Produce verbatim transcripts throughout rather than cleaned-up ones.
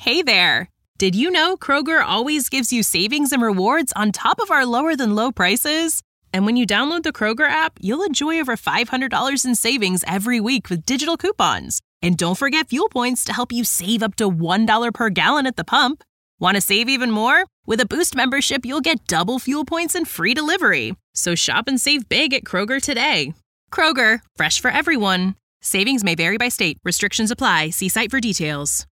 Hey there! Did you know Kroger always gives you savings and rewards on top of our lower-than-low prices? And when you download the Kroger app, you'll enjoy over five hundred dollars in savings every week with digital coupons. And don't forget fuel points to help you save up to one dollar per gallon at the pump. Want to save even more? With a Boost membership, you'll get double fuel points and free delivery. So shop and save big at Kroger today. Kroger, fresh for everyone. Savings may vary by state. Restrictions apply. See site for details.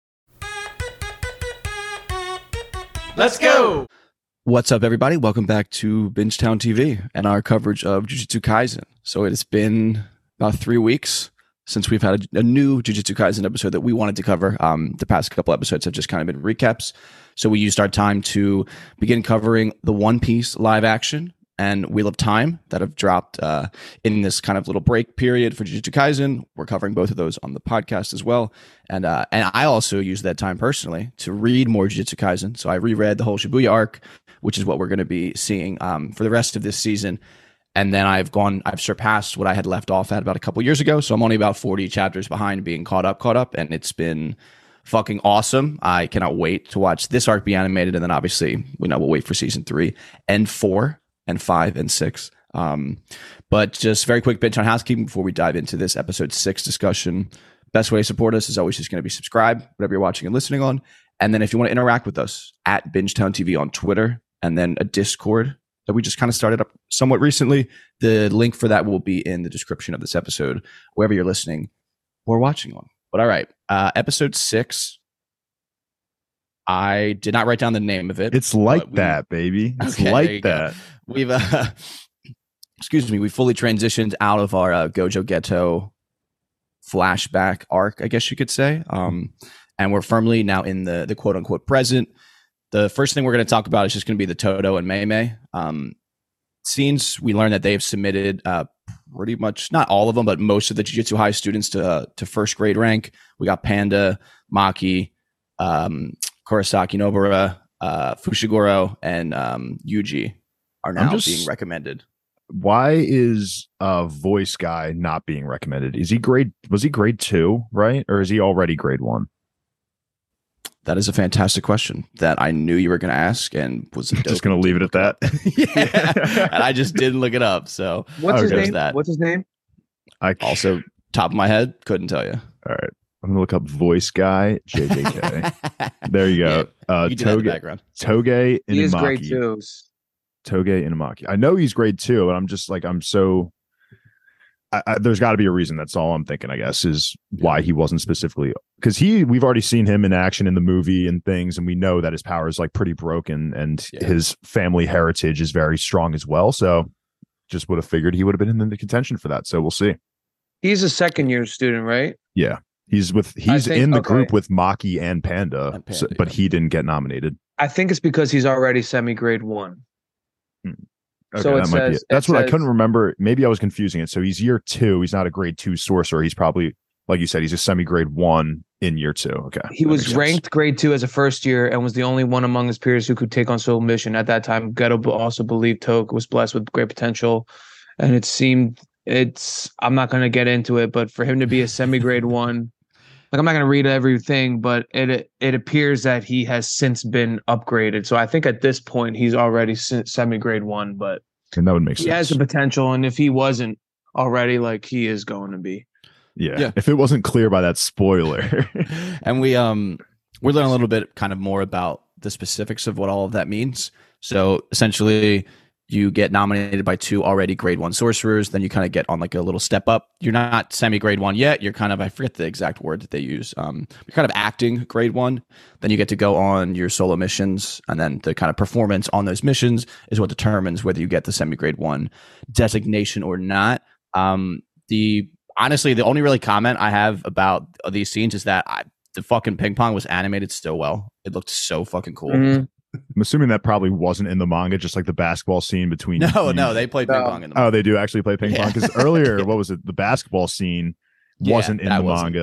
Let's go! What's up, everybody? Welcome back to Bingetown T V and our coverage of Jujutsu Kaisen. So it has been about three weeks since we've had a, a new Jujutsu Kaisen episode that we wanted to cover. Um, the past couple episodes have just kind of been recaps. So we used our time to begin covering the One Piece live action and Wheel of Time that have dropped uh, in this kind of little break period for Jujutsu Kaisen. We're covering both of those on the podcast as well. And uh, and I also used that time personally to read more Jujutsu Kaisen. So I reread the whole Shibuya arc, which is what we're going to be seeing um, for the rest of this season. And then I've gone, I've surpassed what I had left off at about a couple years ago. So I'm only about forty chapters behind being caught up, caught up. And it's been fucking awesome. I cannot wait to watch this arc be animated. And then obviously, we know we'll wait for season three and four and five and six. Um, but just very quick bench on housekeeping before we dive into this episode six discussion. Best way to support us is always just going to be subscribe, whatever you're watching and listening on. And then if you want to interact with us, at Bingetown T V on Twitter, and then a Discord that we just kind of started up somewhat recently. The link for that will be in the description of this episode, wherever you're listening or watching on. But all right, uh, episode six. I did not write down the name of it. It's like we, that, baby. It's okay, like that. Go. We've, uh, excuse me, we fully transitioned out of our uh, Gojo Ghetto flashback arc, I guess you could say. Um, and we're firmly now in the the quote unquote present. The first thing we're going to talk about is just going to be the Todo and Mei Mei um, scenes. We learned that they've submitted uh, pretty much, not all of them, but most of the Jujutsu High students to uh, to first grade rank. We got Panda, Maki, um, Kurosaki Nobara, uh, Fushiguro, and um, Yuji are now just, being recommended. Why is a voice guy not being recommended? Is he grade? Was he grade two, right? Or is he already grade one? That is a fantastic question that I knew you were going to ask and was just going to leave it at that. Yeah. And I just didn't look it up. So what's his name? That. What's his name? I also top of my head couldn't tell you. All right, I'm going to look up voice guy J J K. There you go. Yeah, uh, you Toge Toge Inamaki. He is grade two. Toge Inamaki. I know he's grade two, but I'm just like I'm so. I, I, there's got to be a reason. That's all I'm thinking, I guess, is why he wasn't specifically because he we've already seen him in action in the movie and things, and we know that his power is like pretty broken and yeah. his family heritage is very strong as well. So just would have figured he would have been in the contention for that. So we'll see. He's a second year student, right? Yeah, he's with he's think, in the okay. group with Maki and Panda, and Panda so, but yeah. he didn't get nominated. I think it's because he's already semi grade one. Hmm. Okay, so that it might says, be it. That's what says, I couldn't remember. Maybe I was confusing it. So he's year two. He's not a grade two sorcerer. He's probably, like you said, he's a semi grade one in year two. Okay. He was ranked grade two as a first year and was the only one among his peers who could take on Soul Mission. At that time, Geto also believed Toge was blessed with great potential. And it seemed it's, I'm not going to get into it, but for him to be a semi grade one, like I'm not going to read everything, but it it appears that he has since been upgraded. So I think at this point he's already semi grade one, but and that would make he sense. He has the potential, and if he wasn't already, like he is going to be. Yeah. yeah. If it wasn't clear by that spoiler. And we um we're learning a little bit kind of more about the specifics of what all of that means. So essentially you get nominated by two already grade one sorcerers, then you kind of get on like a little step up. You're not semi grade one yet. You're kind of, I forget the exact word that they use. Um, you're kind of acting grade one. Then you get to go on your solo missions, and then the kind of performance on those missions is what determines whether you get the semi grade one designation or not. Um, the honestly, the only really comment I have about these scenes is that I, the fucking ping pong was animated so well. It looked so fucking cool. Mm-hmm. I'm assuming that probably wasn't in the manga, just like the basketball scene between. No, you. no, they played ping pong in the manga. Oh, they do actually play ping yeah. pong because earlier, what was it? The basketball scene yeah, wasn't in the wasn't. manga.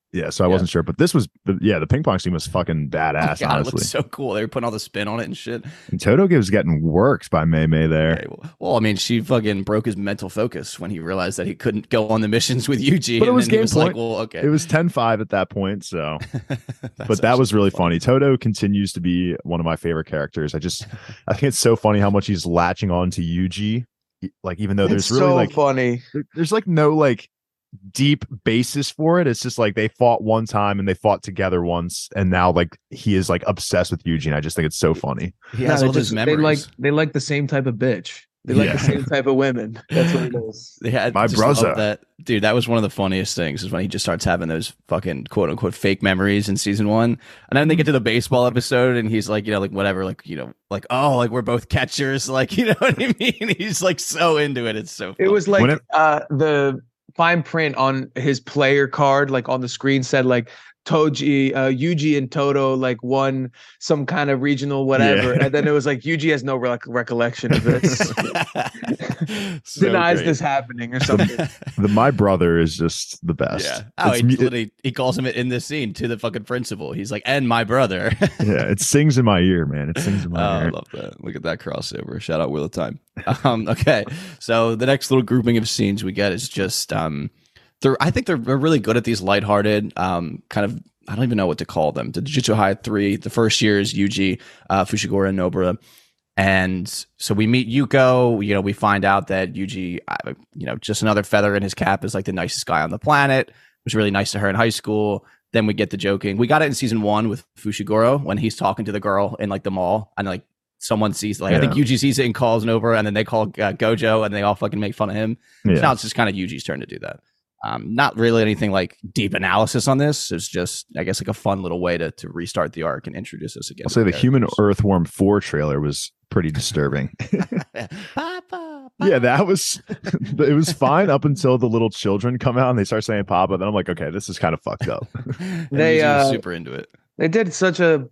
Yeah, so I Yeah. wasn't sure, but this was, the, yeah, the ping pong scene was fucking Oh, badass, God, it honestly. looked so cool. They were putting all the spin on it and shit. And Toto was getting worked by Mei Mei there. Okay, well, well, I mean, she fucking broke his mental focus when he realized that he couldn't go on the missions with Yuji. But it and was then he game was point. like, well, okay. It was ten five at that point, so. That's But that was actually really funny. Toto continues to be one of my favorite characters. I just, I think it's so funny how much he's latching on to Yuji. Like, even though there's It's really so like, funny. there- there's like no like deep basis for it. It's just like they fought one time and they fought together once, and now like he is like obsessed with Yuji. And I just think it's so funny. He No, has they all those just- memories. They like they like the same type of bitch. They like Yeah. the same type of women. That's what it is. Yeah, My just love brother. that dude. That was one of the funniest things is when he just starts having those fucking quote unquote fake memories in season one, and then they get to the baseball episode, and he's like, you know, like whatever, like you know, like oh, like we're both catchers, like you know what I mean? He's like so into it. It's so. It funny. was like When it- uh, the fine print on his player card, like on the screen, said like Toji, uh, Yuji, and Toto like won some kind of regional whatever, Yeah. and then it was like Yuji has no re- recollection of this, So denies great. this happening or something. The My Brother is just the best. Yeah. Oh, It's he mu- literally he calls him in this scene to the fucking principal. He's like, and my brother. yeah, it sings in my ear, man. It sings in Oh, my I ear. love that. Look at that crossover. Shout out Wheel of Time. Um, okay. So the next little grouping of scenes we get is just um they're I think they're, they're really good at these lighthearted, um, kind of I don't even know what to call them. The Jujutsu High three, the first year is Yuji, uh, Fushiguro, and Nobara. And so we meet Yuko, you know, we find out that Yuji, uh, you know, just another feather in his cap is like the nicest guy on the planet. It was really nice to her in high school. Then we get the joking. We got it in season one with Fushiguro when he's talking to the girl in like the mall and like someone sees, like, I think Yeah. Yuji sees it and calls Nobara, and then they call uh, Gojo and they all fucking make fun of him. So Yeah. now it's just kind of Yuji's turn to do that. Um, not really anything like deep analysis on this. It's just, I guess, like a fun little way to, to restart the arc and introduce us again. I'll say to the Human characters. Earthworm four trailer was pretty disturbing. Papa, Yeah, that was it was fine up until the little children come out and they start saying Papa. Then I'm like, okay, this is kind of fucked up. And They, Yuji was uh, super into it. They did such a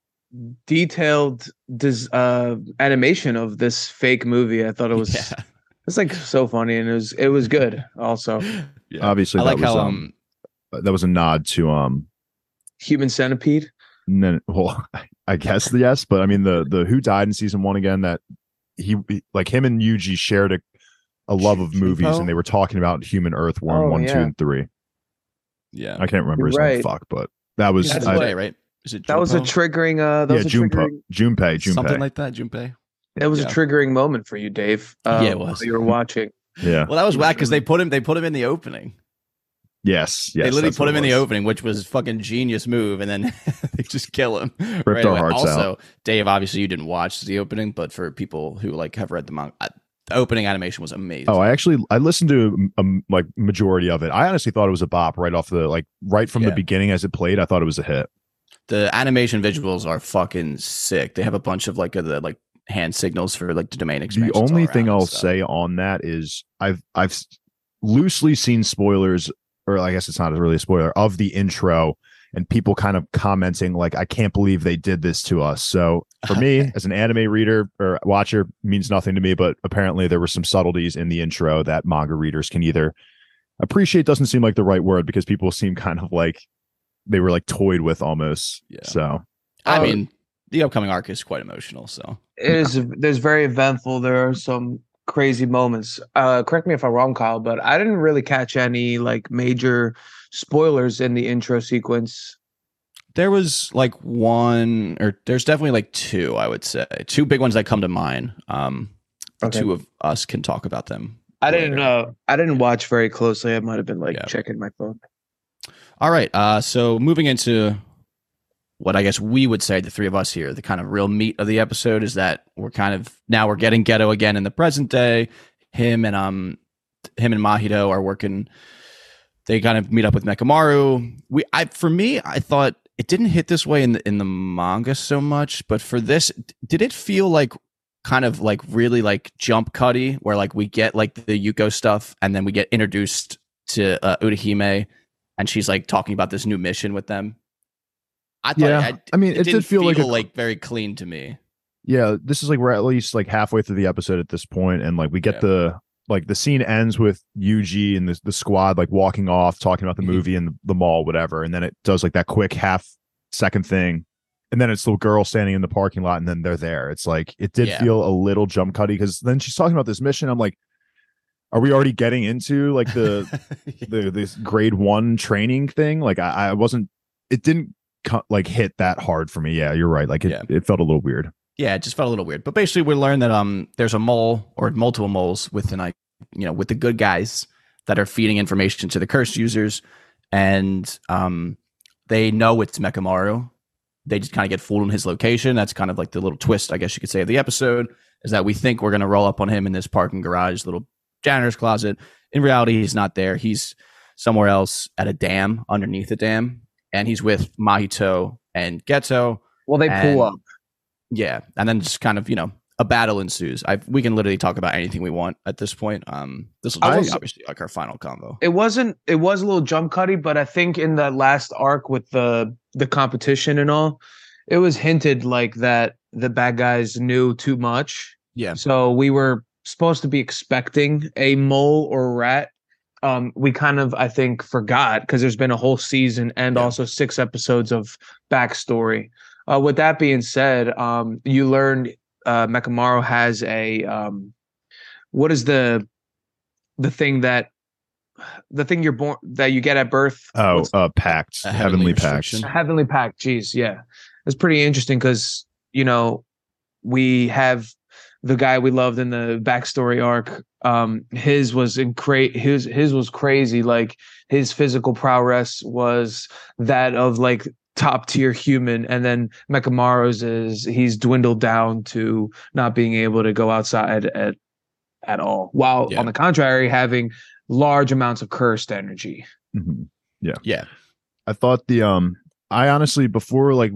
detailed des- uh, animation of this fake movie. I thought it was Yeah. it's like so funny, and it was it was good also. Yeah. Obviously, I that like was how um, um that was a nod to um Human Centipede. no, well, I guess yes, but I mean the the who died in season one again, that he like him and Yuji shared a, a love of movies, Junpo? and they were talking about Human Earthworm Oh, one, two, yeah. and three. yeah. I can't remember his You're name. right. Fuck, but that was That's I, Junpei, right? Is it That was a Junpo? triggering. Uh, that yeah, was a Junpei, triggering. Junpei, Junpei. Something like that, Junpei. That was Yeah. a triggering moment for you, Dave. Um, Yeah, it was. while You were watching. yeah, Well, that was whack because they put him. They put him in the opening. yes, yes. they literally that's put what him it in the was. opening, which was a fucking genius move, and then they just kill him. Ripped our away. hearts also, out. Dave, obviously you didn't watch the opening, but for people who like have read the manga, uh, the opening animation was amazing. Oh, I actually I listened to a, like majority of it. I honestly thought it was a bop right off the like right from the Yeah. beginning as it played. I thought it was a hit. The animation visuals are fucking sick. They have a bunch of like uh, the like hand signals for like the domain The expansions. only all thing around and I'll stuff. say on that is I've I've s- loosely seen spoilers, or I guess it's not really a spoiler of the intro, and people kind of commenting like, "I can't believe they did this to us." So for me, as an anime reader or watcher, means nothing to me. But apparently, there were some subtleties in the intro that manga readers can either appreciate. Doesn't seem like the right word because people seem kind of like they were like toyed with almost. Yeah. So I Oh. mean, the upcoming arc is quite emotional. So It is. There's very eventful. There are some crazy moments. Uh, correct me if I'm wrong, Kyle, but I didn't really catch any like major spoilers in the intro sequence. there was like one, or there's definitely like two. I would say two big ones that come to mind. Um, the Okay. two of us can talk about them. I didn't later. know. I didn't watch very closely. I might have been like Yeah. checking my phone. All right. Uh, so moving into what I guess we would say, the three of us here, the kind of real meat of the episode is that we're kind of now we're getting Geto again in the present day. Him and um, him and Mahito are working. They kind of meet up with Mekamaru. We, I for me, I thought it didn't hit this way in the in the manga so much, but for this, did it feel like kind of like really like jump cutty, where like we get like the Yuko stuff, and then we get introduced to uh, Urahime, and she's like talking about this new mission with them. I thought, Yeah, I, I mean, it did didn't feel like a- like very clean to me. yeah, this is like we're at least like halfway through the episode at this point, and like we get Yeah. the like the scene ends with Yuji and the, the squad like walking off, talking about the movie and the, the mall, whatever. And then it does like that quick half second thing. And then it's the girl standing in the parking lot and then they're there. It's like, it did Yeah. feel a little jump cutty because then she's talking about this mission. I'm like, are we already getting into like the, the this grade one training thing? Like I, I wasn't, it didn't cut, like hit that hard for me. Yeah, you're right. Like it, Yeah. it felt a little weird. Yeah, it just felt a little weird. But basically, we learned that um, there's a mole or multiple moles within, like, you know, with the good guys that are feeding information to the cursed users, and um, they know it's Mechamaru. They just kind of get fooled in his location. That's kind of like the little twist, I guess you could say, of the episode, is that we think we're going to roll up on him in this parking garage, little janitor's closet. In reality, he's not there. He's somewhere else at a dam, underneath the dam, and he's with Mahito and Geto. Well, they And- pull up. Yeah, and then just kind of, you know, a battle ensues. I we can literally talk about anything we want at this point. Um, this will I just was- be obviously like our final combo. It wasn't. It was a little jump cutty, but I think in the last arc with the the competition and all, it was hinted like that the bad guys knew too much. Yeah, So we were supposed to be expecting a mole or a rat. Um, we kind of, I think, forgot because there's been a whole season and Yeah. also six episodes of backstory. Uh, with that being said, um, you learned uh, Mechamaru has a um, what is the the thing that the thing you're born that you get at birth? Oh, What's- uh, pact, A heavenly, heavenly pact. restriction. Heavenly Pact. Jeez, yeah, it's pretty interesting because you know we have the guy we loved in the backstory arc. Um, his was in cra- his his was crazy. Like his physical prowess was that of like top tier human, and then Mechamaru's is he's dwindled down to not being able to go outside at at all. While Yeah. on the contrary, having large amounts of cursed energy. Mhm. yeah, I thought the um I honestly before like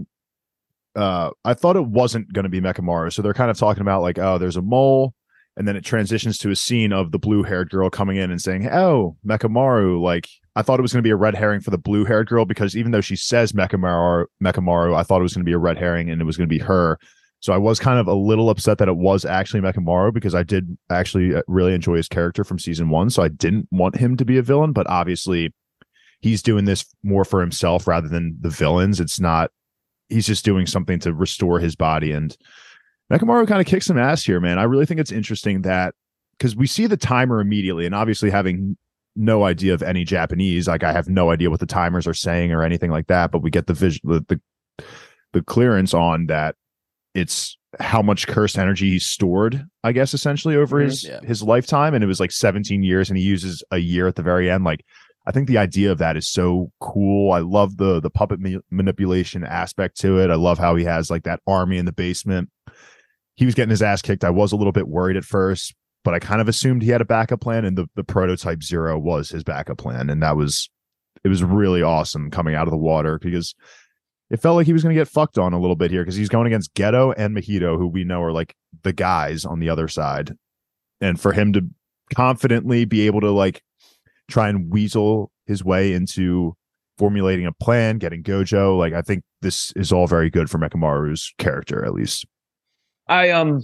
uh I thought it wasn't going to be Mechamaru. So they're kind of talking about like, oh, there's a mole, and then it transitions to a scene of the blue-haired girl coming in and saying, "Oh, Mechamaru." Like I thought it was going to be a red herring for the blue-haired girl because even though she says Mechamaru, Mechamaru, I thought it was going to be a red herring and it was going to be her. So I was kind of a little upset that it was actually Mechamaru because I did actually really enjoy his character from season one. So I didn't want him to be a villain, but obviously he's doing this more for himself rather than the villains. It's not, he's just doing something to restore his body. And Mechamaru kind of kicks some ass here, man. I really think it's interesting that because we see the timer immediately, and obviously having no idea of any Japanese, like I have no idea what the timers are saying or anything like that, but we get the vision, the, the, the clearance on that it's how much cursed energy he's stored, I guess, essentially over Mhm. his Yeah. his lifetime. And it was like seventeen years, and he uses a year at the very end. Like, I think the idea of that is so cool. I love the the puppet ma- manipulation aspect to it. I love how he has like that army in the basement. He was getting his ass kicked. I was a little bit worried at first, but I kind of assumed he had a backup plan, and the the prototype Zero was his backup plan, and that was it was really awesome coming out of the water because it felt like he was going to get fucked on a little bit here because he's going against Geto and Mahito, who we know are like the guys on the other side. And for him to confidently be able to like try and weasel his way into formulating a plan, getting Gojo, like I think this is all very good for Mechamaru's character, at least. I um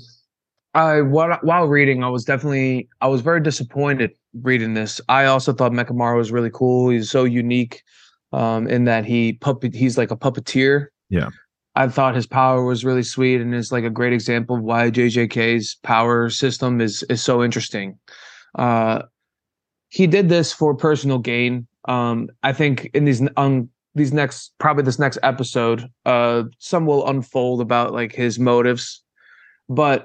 I while while reading, I was definitely I was very disappointed reading this. I also thought Mechamaru was really cool. He's so unique, um, in that he puppet he's like a puppeteer. Yeah. I thought his power was really sweet and is like a great example of why J J K's power system is is so interesting. Uh, he did this for personal gain. Um, I think in these um these next probably this next episode, uh, some will unfold about like his motives, but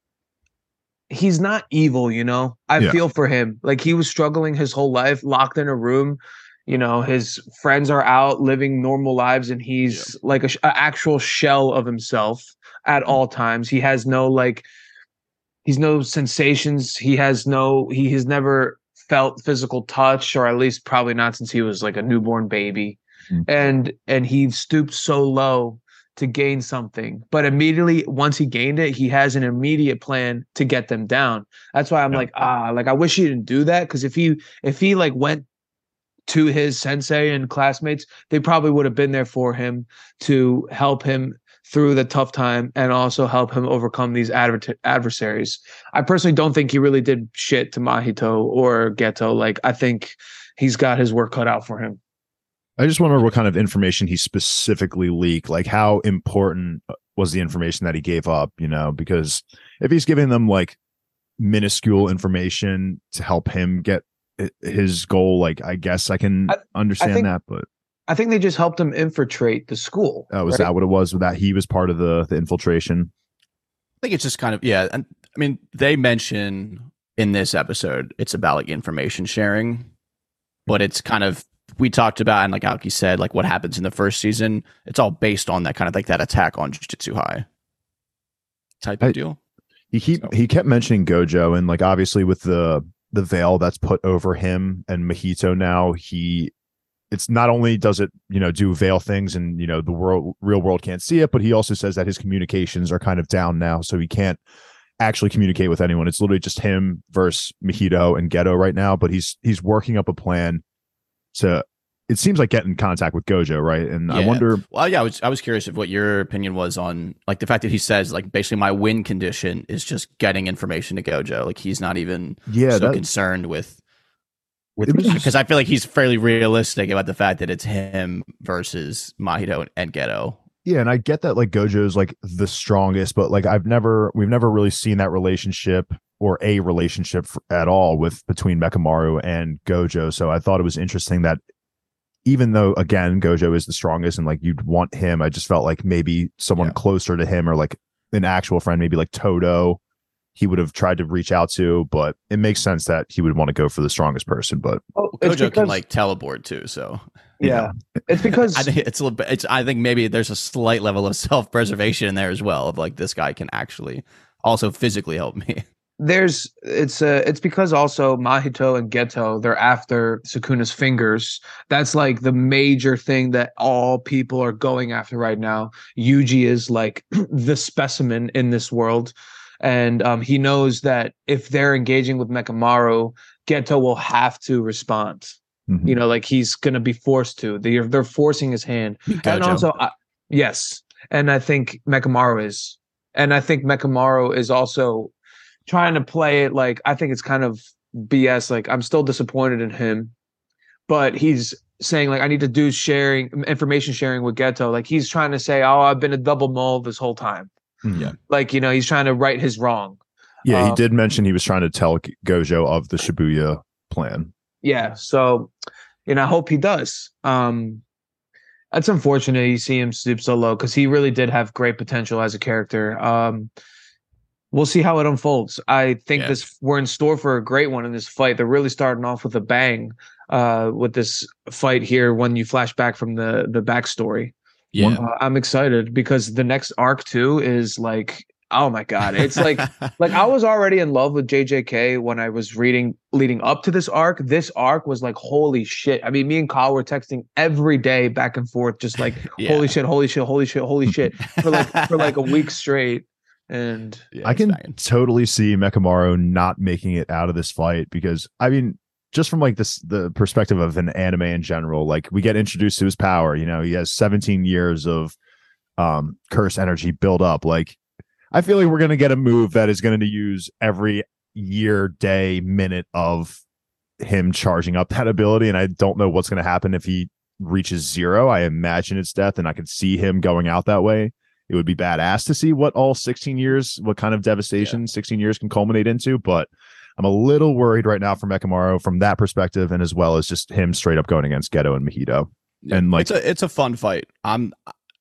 he's not evil, you know. I Yeah. feel for him. Like he was struggling his whole life, locked in a room. You know, his friends are out living normal lives, and he's like a, sh- a actual shell of himself at all times. He has no like, he's no sensations. He has no. He has never felt physical touch, or at least probably not since he was like a newborn baby. Mm. And and he stooped so low to gain something, but immediately once he gained it, he has an immediate plan to get them down. That's why I'm Yeah. like, ah, like I wish he didn't do that, because if he if he like went to his sensei and classmates, they probably would have been there for him to help him through the tough time and also help him overcome these adver- adversaries. I personally don't think he really did shit to Mahito or Geto. Like, I think he's got his work cut out for him. I just wonder what kind of information he specifically leaked. Like, how important was the information that he gave up, you know? Because if he's giving them like minuscule information to help him get his goal, like, I guess I can I, understand I think, that, but I think they just helped him infiltrate the school. Oh, was right? that what it was? That he was part of the the infiltration? I think it's just kind of, yeah. And I mean, they mention in this episode, it's about like information sharing, but it's kind of, we talked about, and like Aoki said, like what happens in the first season, it's all based on that kind of like that attack on Jujutsu High type of I, deal. He keep, so. he kept mentioning Gojo, and like obviously with the the veil that's put over him and Mahito now, he it's not only does it, you know, do veil things and, you know, the world, real world can't see it, but he also says that his communications are kind of down now. So he can't actually communicate with anyone. It's literally just him versus Mahito and Geto right now, but he's, he's working up a plan to, it seems like get in contact with Gojo. Right. And yeah. I wonder, well, yeah, I was, I was curious of what your opinion was on like the fact that he says like basically my win condition is just getting information to Gojo. Like he's not even yeah, so that, concerned with, because I feel like he's fairly realistic about the fact that it's him versus Mahito and Geto. Yeah, and I get that like Gojo's like the strongest, but like I've never, we've never really seen that relationship or a relationship for, at all with between Mechamaru and Gojo. So I thought it was interesting that even though again Gojo is the strongest and like you'd want him, I just felt like maybe someone yeah. closer to him or like an actual friend, maybe like Todo, he would have tried to reach out to, but it makes sense that he would want to go for the strongest person. But oh, Gojo because, can like teleport too, so yeah, yeah. It's because I think it's a little bit. It's I think maybe there's a slight level of self preservation in there as well. Of like this guy can actually also physically help me. There's it's uh it's because also Mahito and Geto, they're after Sukuna's fingers. That's like the major thing that all people are going after right now. Yuji is like the specimen in this world. And um, he knows that if they're engaging with Mechamaru, Geto will have to respond. Mm-hmm. You know, like he's going to be forced to. They're, they're forcing his hand. Gojo. And also, uh, yes. And I think Mechamaru is. And I think Mechamaru is also trying to play it like, I think it's kind of B S. Like, I'm still disappointed in him. But he's saying, like, I need to do sharing, information sharing with Geto. Like, he's trying to say, oh, I've been a double mole this whole time. Yeah, like, you know, he's trying to right his wrong. Yeah, um, he did mention he was trying to tell Gojo of the Shibuya plan. Yeah, so, you know, I hope he does. Um, that's unfortunate you see him stoop so low because he really did have great potential as a character. Um, we'll see how it unfolds. I think yeah. this we're in store for a great one in this fight. They're really starting off with a bang uh, with this fight here when you flash back from the the backstory. Yeah, uh, I'm excited because the next arc too is like, oh my god, it's like like I was already in love with J J K when I was reading leading up to this arc. This arc was like, holy shit. I mean, me and Kyle were texting every day back and forth, just like yeah. holy shit, holy shit, holy shit, holy shit for like for like a week straight. And yeah, I can banging. totally see Mechamaru not making it out of this fight because I mean, just from like this, the perspective of an anime in general, like we get introduced to his power, you know, he has seventeen years of um, curse energy build up. Like, I feel like we're going to get a move that is going to use every year, day, minute of him charging up that ability. And I don't know what's going to happen if he reaches zero. I imagine it's death, and I could see him going out that way. It would be badass to see what all sixteen years, what kind of devastation yeah. sixteen years can culminate into. But I'm a little worried right now for Mechamaru from that perspective, and as well as just him straight up going against Geto and Mahito. Yeah. And like, it's a it's a fun fight. I'm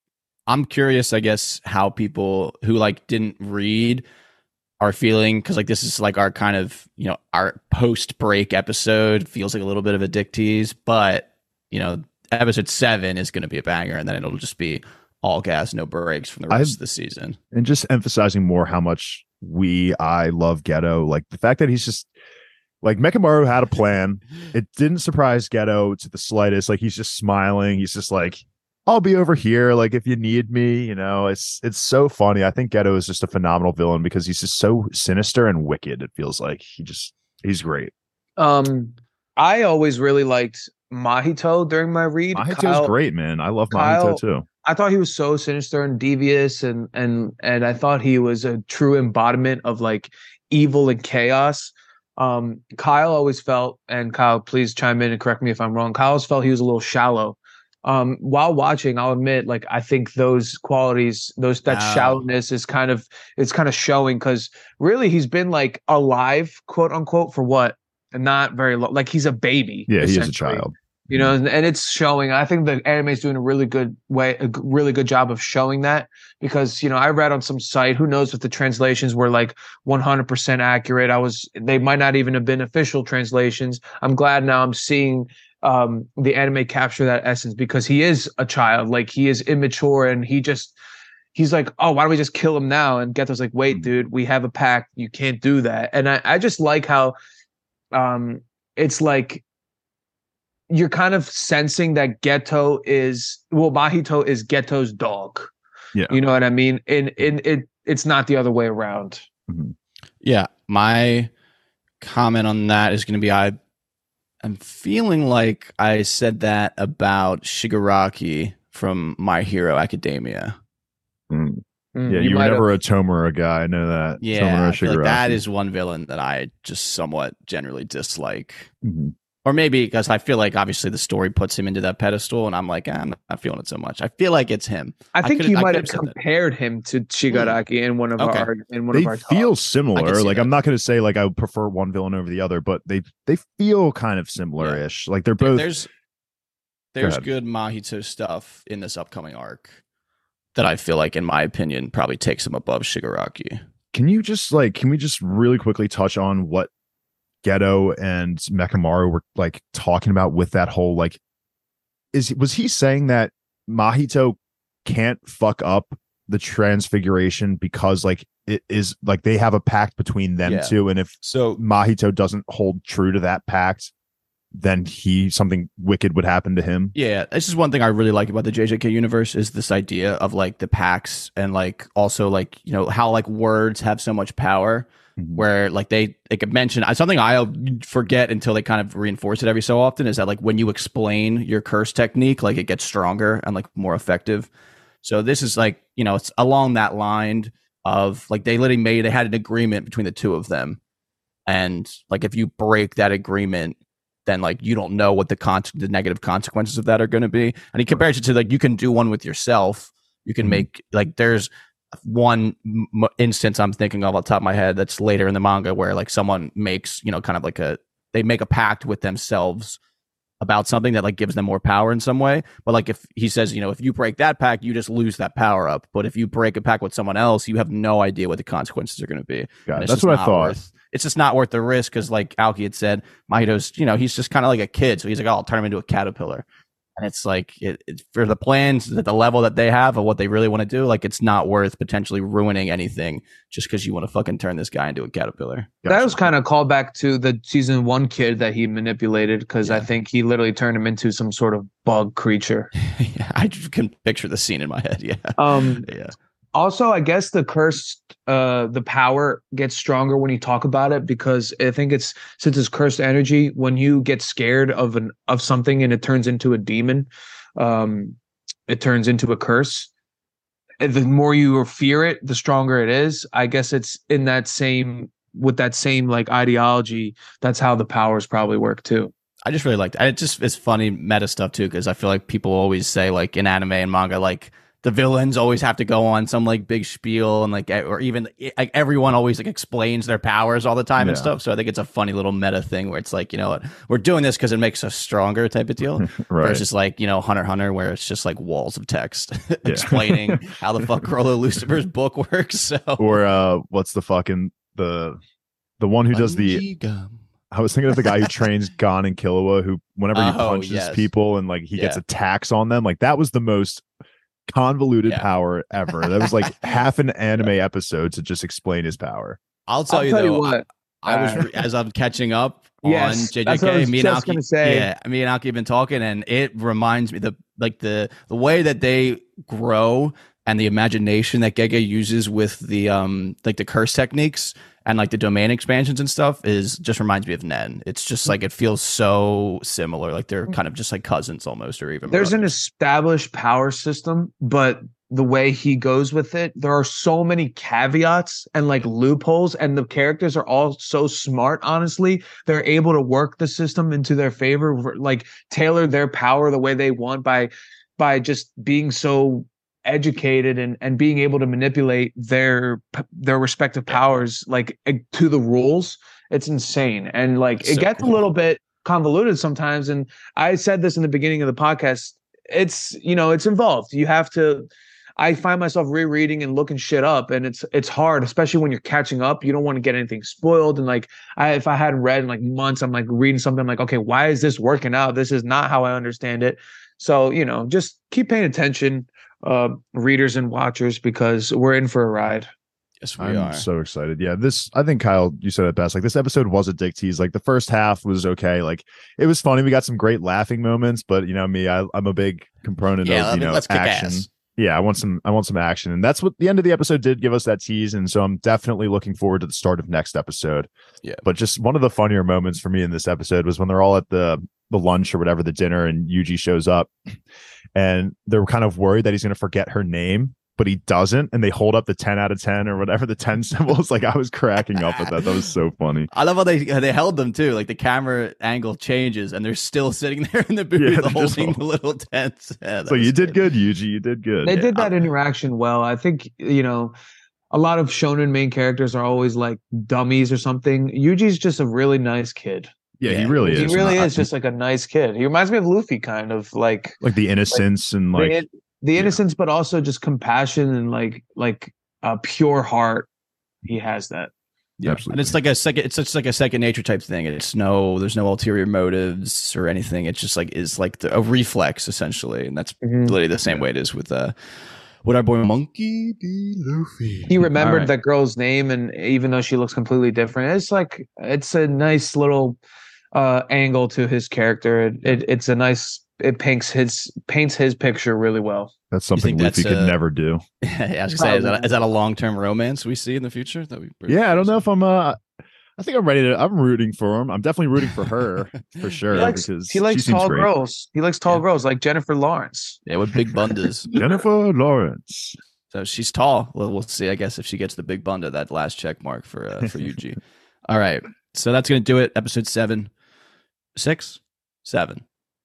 I'm curious, I guess, how people who like didn't read are feeling, because like this is like our kind of, you know, our post break episode. Feels like a little bit of a dick tease, but you know, episode seven is going to be a banger, and then it'll just be all gas, no breaks from the rest I've, of the season. And just emphasizing more how much we I love Geto, like the fact that he's just like Mechamaru had a plan. It didn't surprise Geto to the slightest. Like he's just smiling. He's just like, I'll be over here. Like if you need me, you know, it's it's so funny. I think Geto is just a phenomenal villain because he's just so sinister and wicked. It feels like he just he's great. Um, I always really liked Mahito during my read. Mahito's Kyle, great, man. I love Kyle, Mahito too. I thought he was so sinister and devious, and and and I thought he was a true embodiment of like evil and chaos. Um, Kyle always felt, and Kyle, please chime in and correct me if I'm wrong. Kyle always felt he was a little shallow. Um, while watching, I'll admit, like I think those qualities, those that Wow. shallowness is kind of it's kind of showing because really he's been like alive, quote unquote, for what? Not very long. Like he's a baby. Yeah, he is a essentially. child. You know, and, and it's showing. I think the anime is doing a really good way, a g- really good job of showing that because, you know, I read on some site, who knows if the translations were like one hundred percent accurate. I was, they might not even have been official translations. I'm glad now I'm seeing um, the anime capture that essence because he is a child, like he is immature and he just, he's like, oh, why don't we just kill him now? And Geto's like, wait, dude, we have a pact. You can't do that. And I, I just like how um, it's like, you're kind of sensing that Geto is well, Mahito is Geto's dog. Yeah. You know what I mean? And and it it's not the other way around. Mm-hmm. Yeah, my comment on that is going to be I I'm feeling like I said that about Shigaraki from My Hero Academia. Mm. Mm, Yeah, you, were might never have- a Tomura guy. I know that. Yeah, Tomura I feel like that Shigaraki. is one villain that I just somewhat generally dislike. Mhm. Or maybe because I feel like obviously the story puts him into that pedestal, and I'm like, eh, I'm not feeling it so much. I feel like it's him. I think could've- you I might have could've said that. compared him to Shigaraki in one of Okay. our in one They of our feel talks. I similar. can see Like that. I'm not going to say like I would prefer one villain over the other, but they they feel kind of similar-ish. Like they're There- both. there's there's ahead. good Mahito stuff in this upcoming arc that I feel like, in my opinion, probably takes him above Shigaraki. Can you just like? Can we just really quickly touch on what Geto and Mekamaru were like talking about with that whole like? Is was he saying that Mahito can't fuck up the transfiguration because like it is like they have a pact between them Yeah. two, and if So Mahito doesn't hold true to that pact, then he something wicked would happen to him. yeah, this is one thing I really like about the J J K universe is this idea of like the pacts and like also like, you know, how like words have so much power Mhm. where like they they could mention uh, something I forget until they kind of reinforce it every so often is that like when you explain your curse technique, like it gets stronger and like more effective. So this is like, you know, it's along that line of like they literally made they had an agreement between the two of them. And like if you break that agreement, then like you don't know what the con- the negative consequences of that are going to be. And he compares it to like you can do one with yourself. You can Mhm. make like there's one m- instance I'm thinking of off the top of my head that's later in the manga where like someone makes, you know, kind of like a they make a pact with themselves about something that like gives them more power in some way. But like if he says, you know, if you break that pact, you just lose that power up. But if you break a pact with someone else, you have no idea what the consequences are going to be. Yeah, And it's that's just what I not thought. worth- it's just not worth the risk because, like Aoki had said, Mahito's, you know, he's just kind of like a kid. So he's like, oh, I'll turn him into a caterpillar. And it's like, it, it, for the plans at the level that they have of what they really want to do, like it's not worth potentially ruining anything just because you want to fucking turn this guy into a caterpillar. That was kind of called back to the season one kid that he manipulated because I Yeah. think he literally turned him into some sort of bug creature. Yeah, I just can picture the scene in my head. Yeah. Um, Yeah. Also, I guess the cursed, uh, the power gets stronger when you talk about it because I think it's since it's cursed energy. When you get scared of an of something and it turns into a demon, um, it turns into a curse. And the more you fear it, the stronger it is. I guess it's in that same with that same like ideology. That's how the powers probably work too. I just really liked it. It just it's funny meta stuff too because I feel like people always say like in anime and manga like the villains always have to go on some like big spiel and like or even like everyone always like explains their powers all the time and Yeah. stuff. So I think it's a funny little meta thing where it's like, you know what, we're doing this because it makes us stronger type of deal. right. Versus like, you know, Hunter x Hunter where it's just like walls of text explaining how the fuck Rolo Lucifer's book works. So Or uh, what's the fucking the the one who does the? Bungee gum. I was thinking of the guy who trains Gon and Killua, who whenever he Oh, punches yes. people and like he gets Yeah. attacks on them, like that was the most convoluted Yeah. power ever. That was like half an anime episode to just explain his power. I'll tell I'll you tell though, you what. I was Uh, re- as I'm catching up on Yes, J J that's what I K. was Me and just Alki, gonna say. yeah, me and Alki have been talking, and it reminds me the like the the way that they grow and the imagination that Gege uses with the um like the curse techniques and like the domain expansions and stuff is just reminds me of Nen. It's just like it feels so similar, like they're kind of just like cousins almost, or even there's brothers. An established power system, but the way he goes with it, there are so many caveats and like loopholes, and the characters are all so smart. Honestly, they're able to work the system into their favor, like tailor their power the way they want by by just being so educated and and being able to manipulate their their respective powers like to the rules. It's insane, and like it So gets cool. a little bit convoluted sometimes. And I said this in the beginning of the podcast. It's, you know, it's involved. You have to. I find myself rereading and looking shit up, and it's it's hard, especially when you're catching up. You don't want to get anything spoiled. And like, I if I hadn't read in like months, I'm like reading something I'm like, okay, why is this working out? This is not how I understand it. So, you know, just keep paying attention, uh, readers and watchers, because we're in for a ride. Yes, we I'm are. so excited. Yeah, this I think Kyle, you said it best. Like this episode was a dick tease. Like the first half was okay. Like it was funny. We got some great laughing moments, but you know me, I, I'm a big component Yeah, of you know let's kick action. ass. Yeah, I want some. I want some action, and that's what the end of the episode did give us that tease. And so I'm definitely looking forward to the start of next episode. Yeah. But just one of the funnier moments for me in this episode was when they're all at the the lunch or whatever, the dinner, and Yuji shows up, and they're kind of worried that he's going to forget her name, but he doesn't, and they hold up the ten out of ten or whatever the ten symbols. Like I was cracking up at that. That was so funny. I love how they they held them too. Like the camera angle changes, and they're still sitting there in the booth Yeah, they're just holding all- the little tents. Yeah, that So you was did good, Yuji. You did good. They Yeah, did that I'm- interaction well. I think, you know, a lot of shonen main characters are always like dummies or something. Yuji's just a really nice kid. Yeah, he Yeah, really He is. really And I- is just like a nice kid. He reminds me of Luffy, kind of like like the innocence and like the, the innocence, but also just compassion and like like a pure heart. He has that. Yeah, Absolutely. and it's like a second. It's just like a second nature type thing. It's no, there's no ulterior motives or anything. It's just like is like the, a reflex essentially, and that's Mhm. literally the same way it is with uh, with our boy Monkey D. Luffy. He remembered All right. that girl's name, and even though she looks completely different, it's like it's a nice little uh, angle to his character. It, it it's a nice. It paints his paints his picture really well. that's something think Luffy that's, could uh, never do. Yeah, I was gonna say, is that, is that a long term romance we see in the future? That we Yeah, I don't know if I'm uh I think I'm ready to I'm rooting for him. I'm definitely rooting for her for sure. He likes, because he likes she seems tall great. girls. He likes tall Yeah. girls like Jennifer Lawrence. Yeah, with big bundas. Jennifer Lawrence. So she's tall. Well, we'll see. I guess if she gets the big bunda, that last check mark for uh, for U G. All right, so that's gonna do it. Episode seven, six, seven.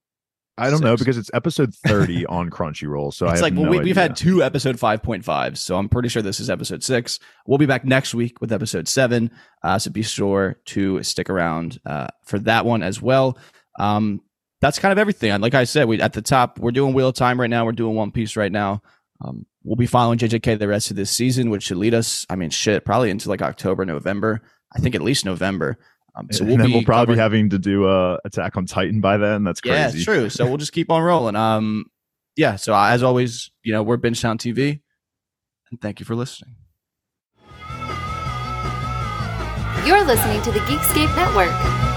I don't know Six. because it's episode thirty on Crunchyroll. So I It's have like well, no we, we've idea. had two episode five point fives, so I'm pretty sure this is episode six. We'll be back next week with episode seven, uh, so be sure to stick around uh, for that one as well. Um, that's kind of everything. And like I said, we at the top, we're doing Wheel of Time right now. We're doing One Piece right now. Um, we'll be following J J K the rest of this season, which should lead us, I mean, shit, probably into like October, November. I think at least November. Um, so and we'll then be we'll probably covering- be having to do uh Attack on Titan by then. That's crazy. Yeah, it's true. So we'll just keep on rolling. Um, yeah. So uh, as always, you know, we're Bingetown T V, and thank you for listening. You're listening to the Geekscape Network.